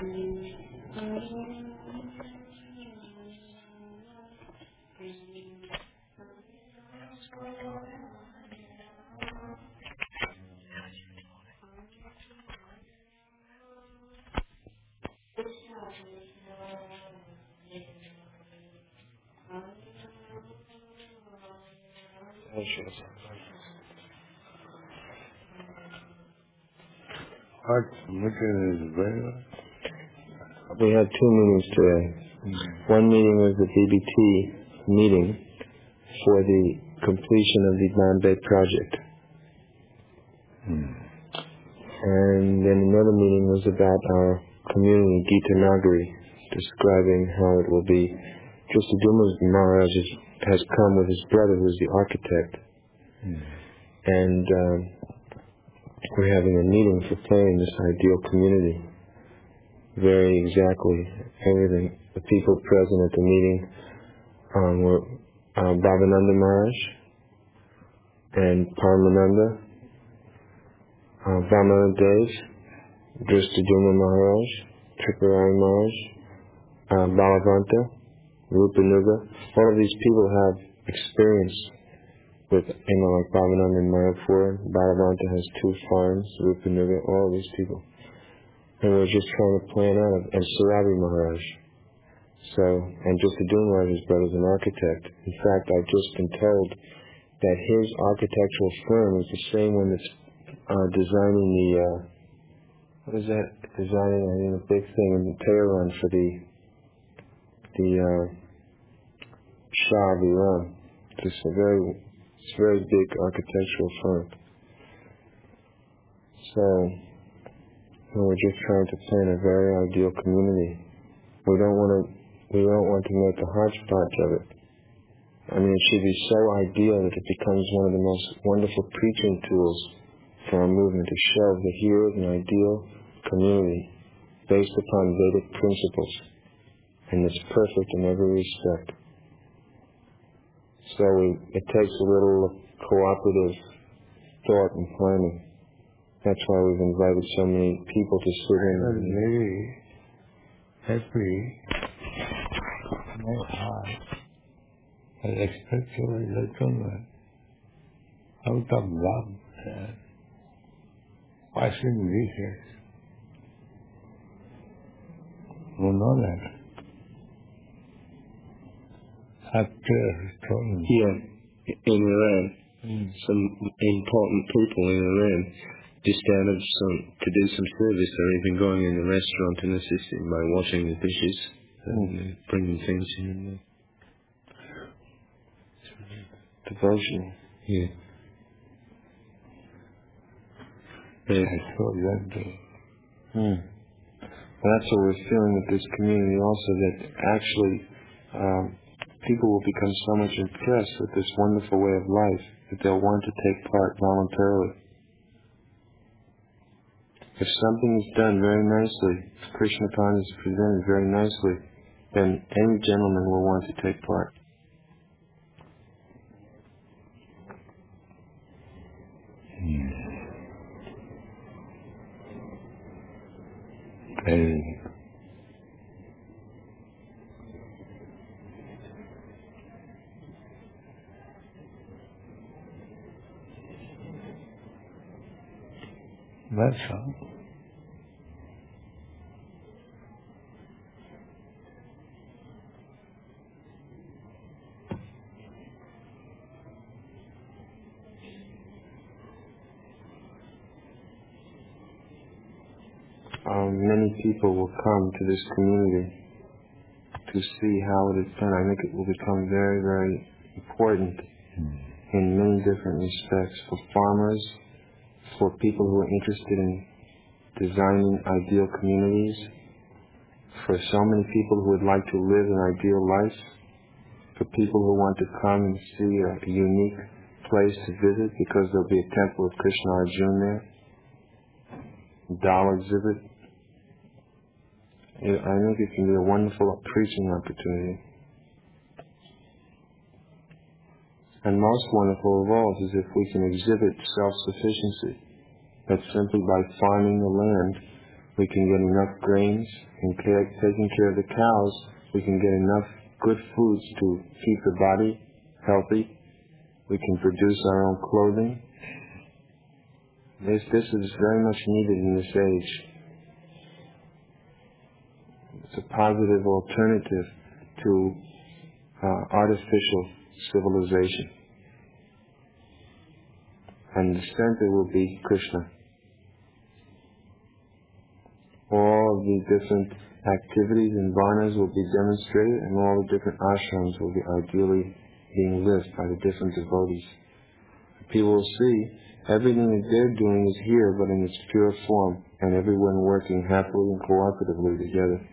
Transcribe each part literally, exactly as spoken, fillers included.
We had two meetings today. Mm-hmm. One meeting was the B B T meeting for the completion of the Bombay project. Mm. And then another meeting was about our community, Gita Nagari, describing how it will be. Dristaduma Maharaj is, has come with his brother, who is the architect. Mm. And um, we're having a meeting for planning this ideal community. Very exactly everything. The people present at the meeting um, were uh, Bhavananda Maharaj and Paramananda, uh, Vamana Dev, Dristaduma Maharaj, Tripurari Maharaj, uh, Balavanta, Rupanuga. All of these people have experience with, you know, like Bhavananda in Mayapur. Balavanta has two farms, Rupanuga, all of these people. And we're just trying to plan out, and Sarabi Maharaj. So, and Dristaduma Maharaj's brother is an architect. In fact, I've just been told that his architectural firm is the same one that's uh, designing the, uh, what is that? Designing, I think, a big thing in the Tehran for the, the, uh, Shah of Iran. It's a very, it's a very big architectural firm. So, well, we're just trying to plan a very ideal community. We don't want to, we don't want to make a hodgepodge of it. I mean, it should be so ideal that it becomes one of the most wonderful preaching tools for our movement to show that here is an ideal community based upon Vedic principles, and it's perfect in every respect. So we, it takes a little cooperative thought and planning. That's why we've invited so many people to sit in. I'm very happy. My heart has expected Latona out of love and passing wishes. You know that? After told Yeah, in Iran, mm. some important people in Iran just out of some, to do some service, or even going in the restaurant and assisting by washing the dishes and mm. uh, bringing things in. Devotion. Yeah. Yeah. I saw that too. Hmm. Well, that's what we're feeling with this community also, that actually um, people will become so much impressed with this wonderful way of life that they'll want to take part voluntarily. If something is done very nicely, if Krishna Consciousness is presented very nicely, then any gentleman will want to take part. Hmm. And that's all. Um, many people will come to this community to see how it is done. I think it will become very, very important mm. in many different respects for farmers, for people who are interested in designing ideal communities, for so many people who would like to live an ideal life, for people who want to come and see a unique place to visit because there'll be a temple of Krishna Arjuna there, a doll exhibit. I think it can be a wonderful preaching opportunity. And most wonderful of all is if we can exhibit self-sufficiency, that simply by farming the land, we can get enough grains, and care, taking care of the cows, we can get enough good foods to keep the body healthy. We can produce our own clothing. This, this is very much needed in this age. It's a positive alternative to uh, artificial civilization. And the center will be Krishna. All of the different activities and varnas will be demonstrated, and all the different ashrams will be ideally being lived by the different devotees. People will see everything that they're doing is here, but in its pure form, and everyone working happily and cooperatively together.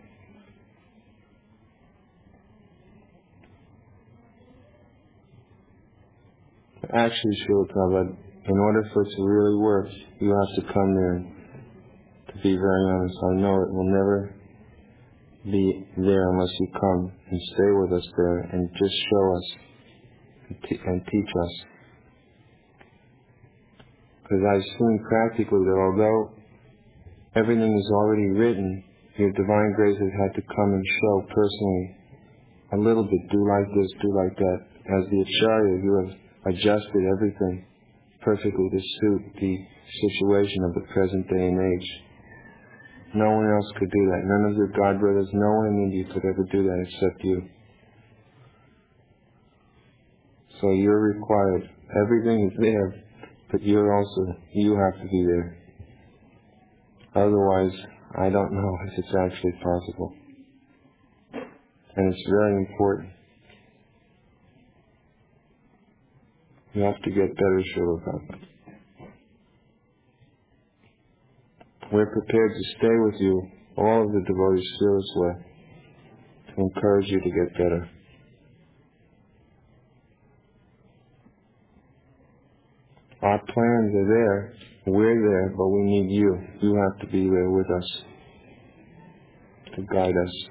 Actually, Srila Prabhupada, in order for it to really work, you have to come there. And to be very honest, I know it will never be there unless you come and stay with us there and just show us and, te- and teach us. Because I've seen practically that although everything is already written, your Divine Grace has had to come and show personally a little bit, do like this, do like that. As the Acharya, you have adjusted everything perfectly to suit the situation of the present day and age. No one else could do that. None of your god brothers, no one in India could ever do that except you. So you're required. Everything is there, but you're also, you have to be there. Otherwise, I don't know if it's actually possible. And it's very important. You have to get better, Srila Prabhupada. We're prepared to stay with you, all of the devotees fearlessly, to encourage you to get better. Our plans are there, we're there, but we need you. You have to be there with us to guide us.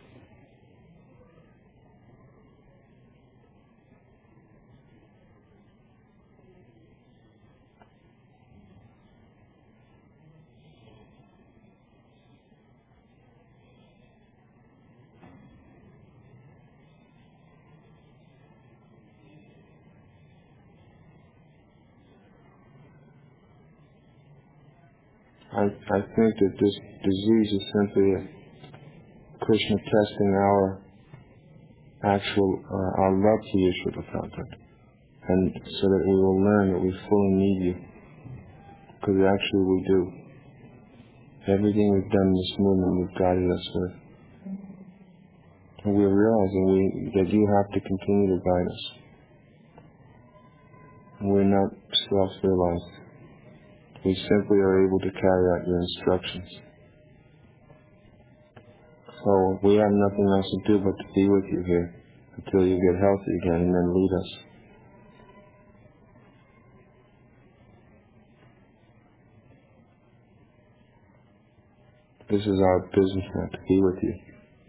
I, I think that this disease is simply a Krishna testing our actual, uh, our love for you, Srila Prabhupada. And so that we will learn that we fully need you. Because actually we do. Everything we've done in this movement, you've guided us with. And we're realizing we, that you have to continue to guide us. We're not self-realized. We simply are able to carry out your instructions. So we have nothing else to do but to be with you here until you get healthy again and then lead us. This is our business now, to be with you.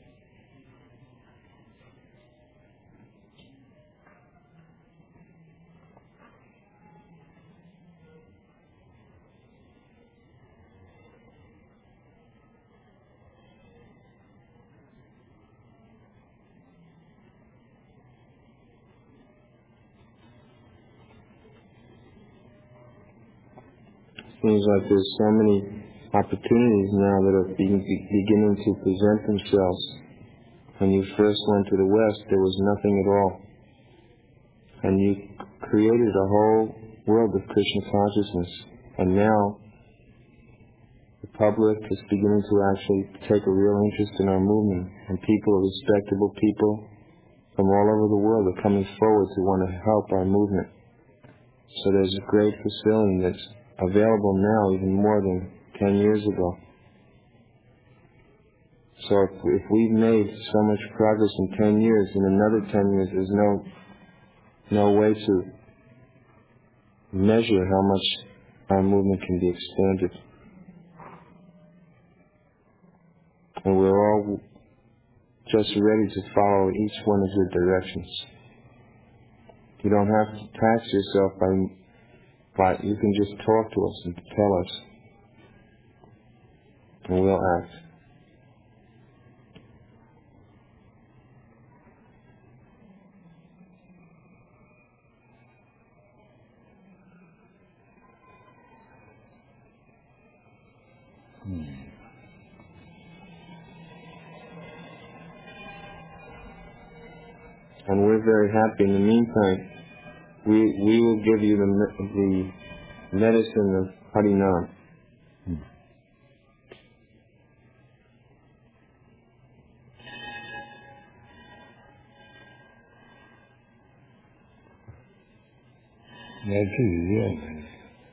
Seems like there's so many opportunities now that are be, be, beginning to present themselves. When you first went to the West, there was nothing at all. And you created a whole world of Krishna consciousness. And now, the public is beginning to actually take a real interest in our movement. And people, respectable people from all over the world are coming forward to want to help our movement. So there's a great facility that's available now even more than ten years ago. So if, if we've made so much progress in ten years, in another ten years, there's no no way to measure how much our movement can be expanded. And we're all just ready to follow each one of your directions. You don't have to tax yourself by But you can just talk to us and tell us. and we'll act. Hmm. And we're very happy. In the meantime, we we will give you the me- the medicine of Harinam. Hmm. That is real.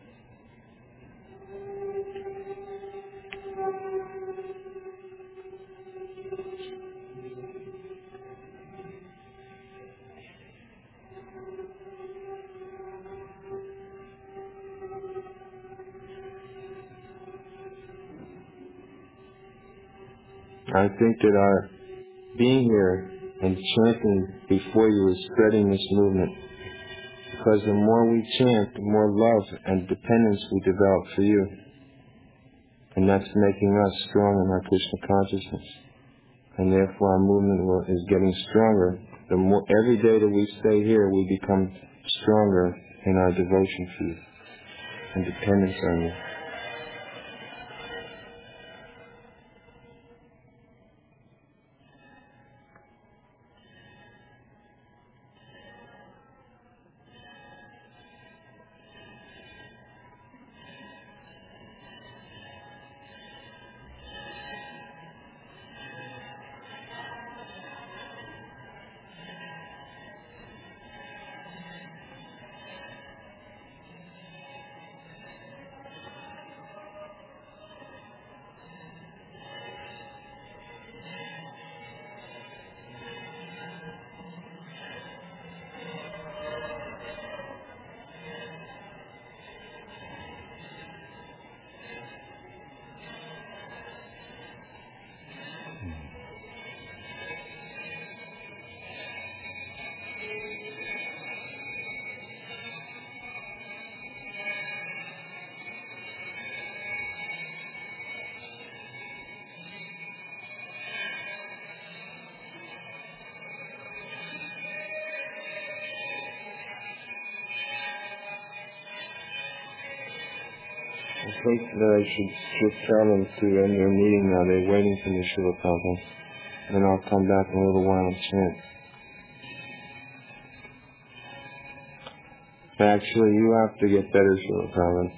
I think that our being here and chanting before you is spreading this movement. Because the more we chant, the more love and dependence we develop for you. And that's making us strong in our Krishna consciousness. And therefore our movement will, is getting stronger. The more, every day that we stay here, we become stronger in our devotion for you and dependence on you. I think that I should just tell them to end their meeting now. They're waiting for me, Srila Prabhupada. And I'll come back in a little while and chant. Actually, you have to get better, Srila Prabhupada.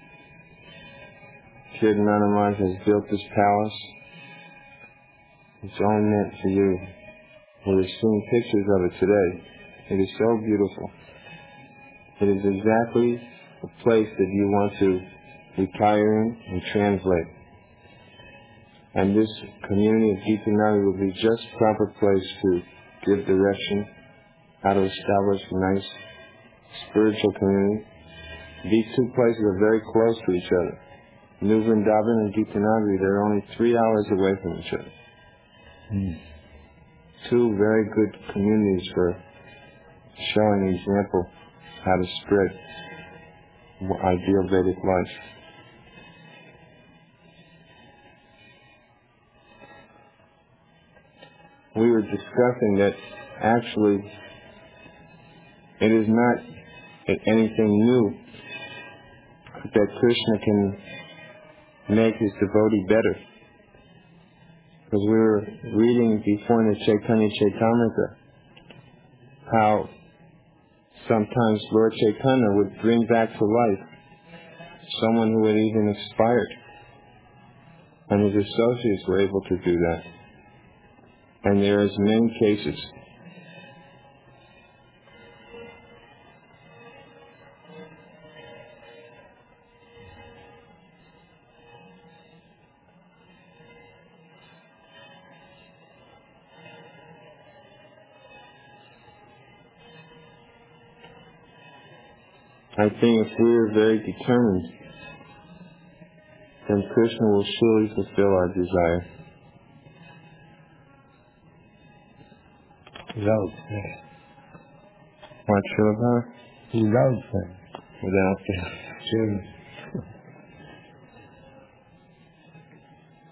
Kirtananda Maharaj has built this palace. It's all meant for you. We're seeing pictures of it today. It is so beautiful. It is exactly a place that you want to retire in and translate. And this community of Gitanagi will be just proper place to give direction, how to establish a nice spiritual community. These two places are very close to each other. New Vrindavan and Gitanagi, they're only three hours away from each other. Hmm. Two very good communities for showing an example how to spread ideal Vedic life. We were discussing that actually it is not anything new that Krishna can make his devotee better. Because we were reading before in the Chaitanya Chaitamrita how sometimes Lord Chaitanya would bring back to life someone who had even expired. And his associates were able to do that. And there is many cases. I think if we are very determined, then Krishna will surely fulfill our desire. Without faith. What, Srila? Without faith. Without faith. Sure.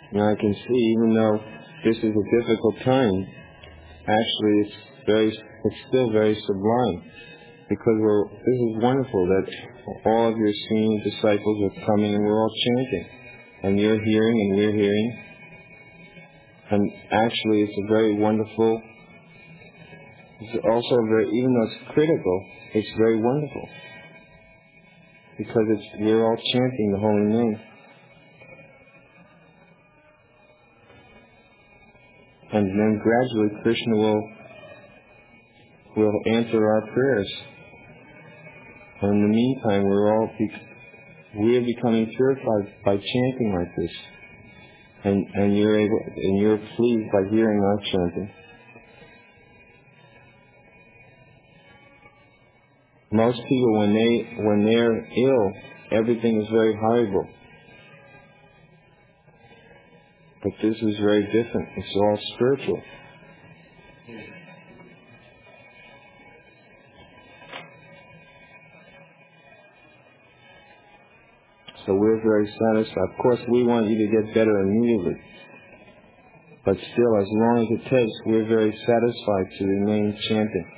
And I can see, even though this is a difficult time, actually it's very, it's still very sublime. Because we're, this is wonderful that all of your senior disciples are coming and we're all chanting. And you're hearing and we're hearing. And actually it's a very wonderful, it's also very, even though it's critical, it's very wonderful. Because it's, we're all chanting the holy name. And then gradually Krishna will, will answer our prayers. And in the meantime, we're all, be, we're becoming purified by chanting like this. And, and you're able, and you're pleased by hearing our chanting. Most people, when they, when they're ill, everything is very horrible. But this is very different. It's all spiritual. So we're very satisfied. Of course, we want you to get better immediately. But still, as long as it takes, we're very satisfied to remain chanting.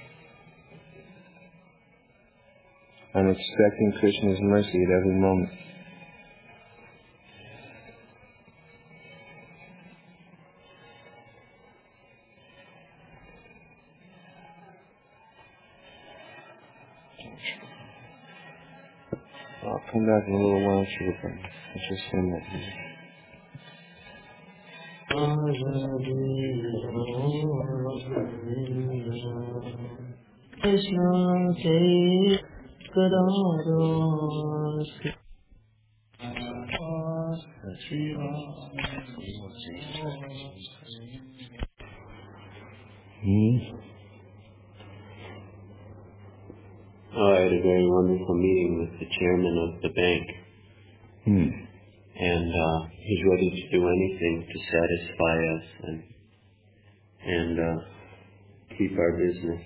And expecting Krishna's mercy at every moment. I'll come back in a little while, Shri. Let's just sing that music. Hmm? Oh, I had a very wonderful meeting with the chairman of the bank. Hmm. And uh, he's ready to do anything to satisfy us and and uh, keep our business.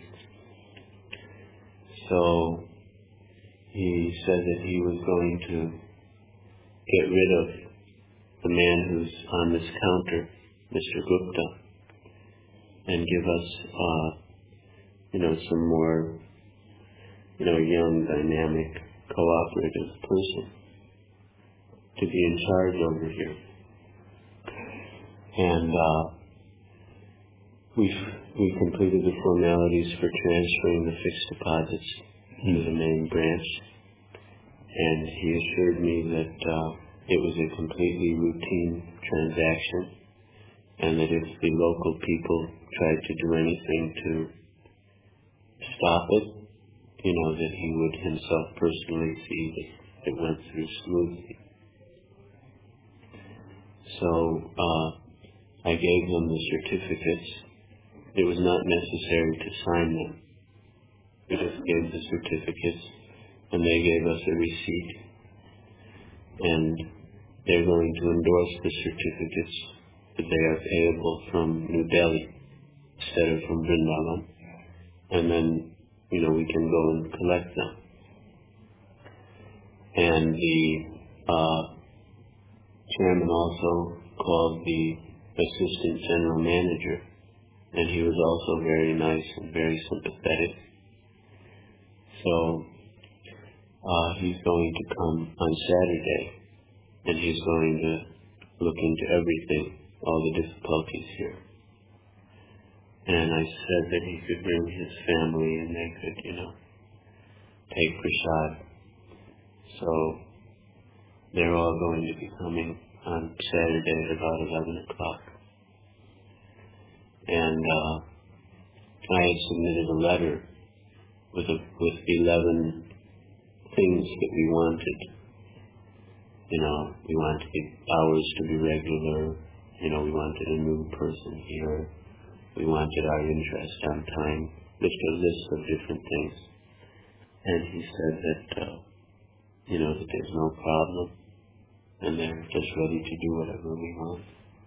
So he said that he was going to get rid of the man who's on this counter, Mister Gupta, and give us, uh, you know, some more, you know, young, dynamic, cooperative person to be in charge over here. And uh, we've, we completed the formalities for transferring the fixed deposits mm. to the main branch. And he assured me that uh, it was a completely routine transaction, and that if the local people tried to do anything to stop it, you know, that he would himself personally see that it went through smoothly. So uh, I gave them the certificates. It was not necessary to sign them. We just gave the certificates, and they gave us a receipt. And they're going to endorse the certificates that they are payable from New Delhi instead of from Vrindavan. And then, you know, we can go and collect them. And the uh, chairman also called the assistant general manager, and he was also very nice and very sympathetic. So uh, he's going to come on Saturday, and he's going to look into everything, all the difficulties here. And I said that he could bring his family and they could, you know, take prasad. So they're all going to be coming on Saturday at about eleven o'clock. And uh, I had submitted a letter with a, with eleven things that we wanted. You know, we wanted the hours to be regular. You know, we wanted a new person here. We wanted our interest on time. Just a list of different things. And he said that, uh, you know, that there's no problem. And they're just ready to do whatever we want.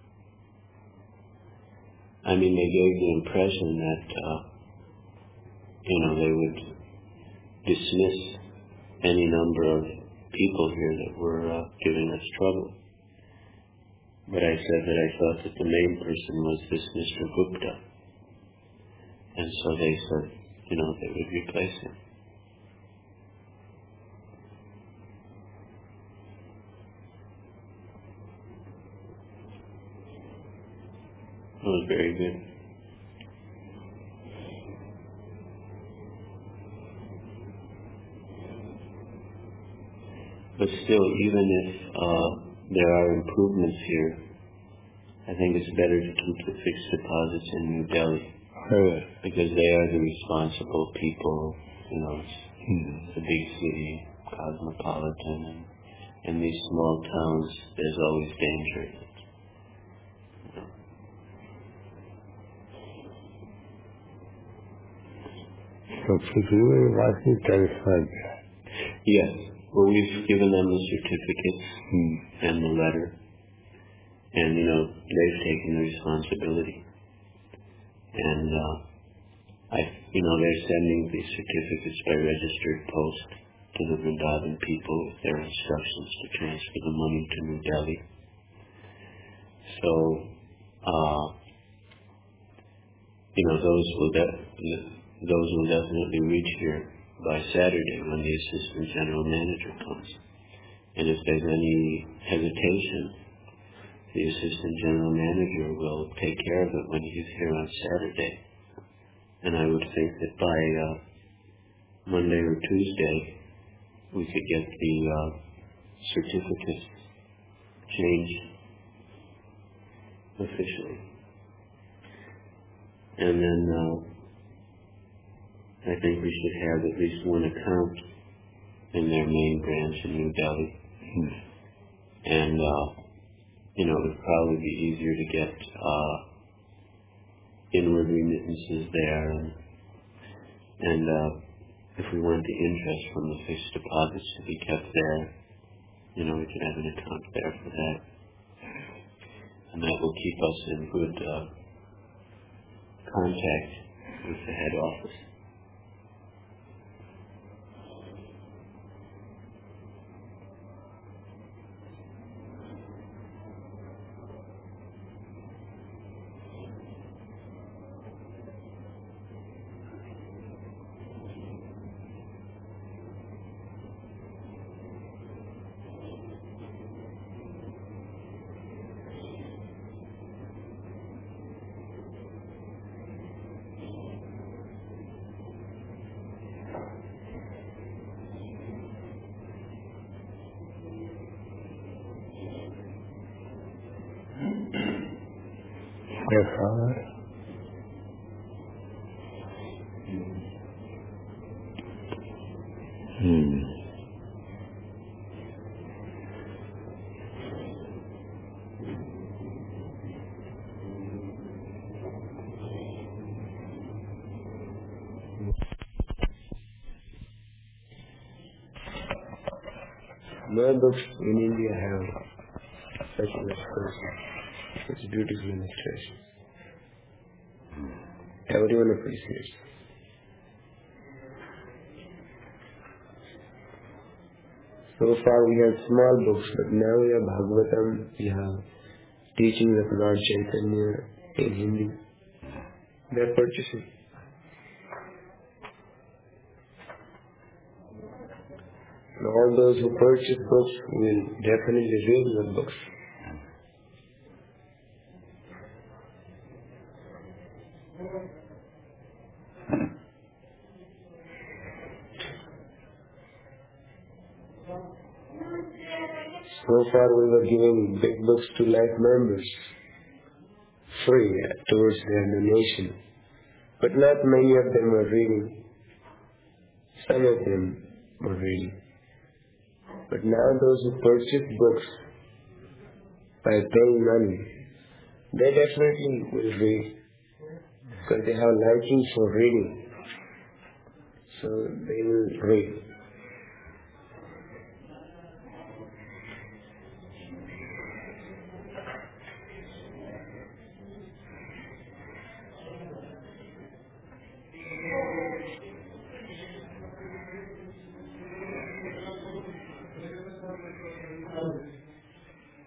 I mean, they gave the impression that, uh, you know, they would dismiss any number of people here that were uh, giving us trouble. But I said that I thought that the main person was this Mister Gupta. And so they said, you know, they would replace him. It was very good. But still, even if uh, there are improvements here, I think it's better to keep the fixed deposits in New Delhi. Right. Because they are the responsible people, you know, it's, Hmm. it's a big city, cosmopolitan, and in these small towns, there's always danger in it. You know. So Prithvi was satisfied. Yes. Well, we've given them the certificates Hmm. and the letter, and, you know, they've taken the responsibility. And, uh, I, you know, they're sending these certificates by registered post to the Vrindavan people with their instructions to transfer the money to New Delhi. So, uh, you know, those will de- those will definitely reach here by Saturday when the assistant general manager comes. And if there's any hesitation, the assistant general manager will take care of it when he's here on Saturday. And I would think that by uh, Monday or Tuesday, we could get the uh, certificates changed officially. And then uh, I think we should have at least one account in their main branch in New Delhi. Hmm. And, uh, you know, it would probably be easier to get uh, inward remittances there. And, and uh, if we want the interest from the fixed deposits to be kept there, you know, we could have an account there for that. And that will keep us in good uh, contact with the head office. Yes, Father. Hmm. No books in India have such an expression, such beautiful illustration. Everyone appreciates. So far we have small books, but now we have Bhagavatam, we have teachings of Lord Chaitanya in Hindi. They are purchasing. And all those who purchase books will definitely read the books. So far we were giving big books to life members, free towards their donation. But not many of them were reading. Some of them were reading. But now those who purchase books by paying money, they definitely will read. Because they have liking for reading. So they will read.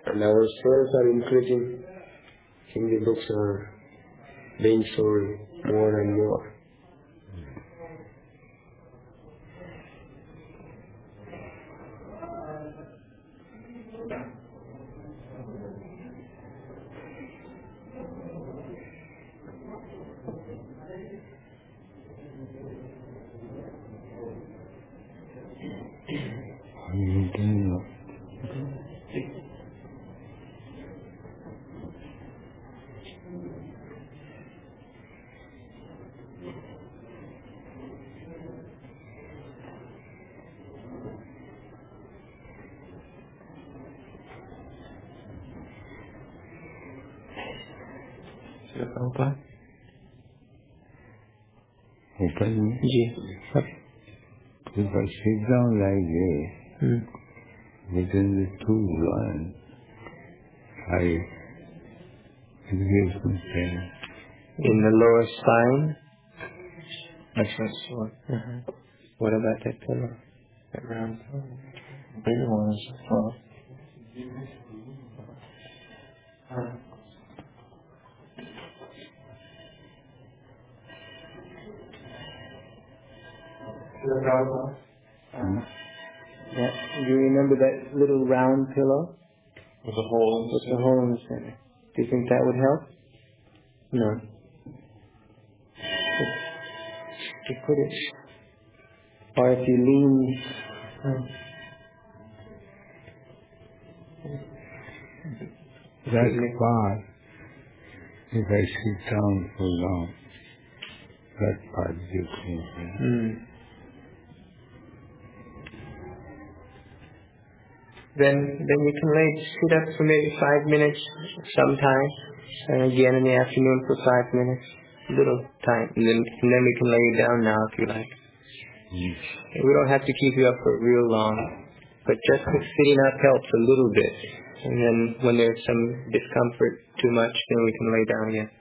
And our sales are increasing. Hindi books are being sold more and more. Open? Open? Yes. If I sit down like this, Hmm. within the two lines, I, it gives me pain. In the lower spine? That's what's what. Uh-huh. What about that pillow? That round pillow? Bigger one is well. Uh, the round one? Hmm? Yeah. Do you remember that little round pillow? With a hole in the With the center. hole in the center. Do you think that would help? No. You put it, or if you lean, uh, That part, if I sit down for long, that part gives me pain. mm. Then, then you can lay, sit up for maybe five minutes sometime, and again in the afternoon for five minutes, little time, and then, and then we can lay you down now if you like. Mm. We don't have to keep you up for real long, but just sitting up helps a little bit. And then when there's some discomfort too much, then we can lay down again.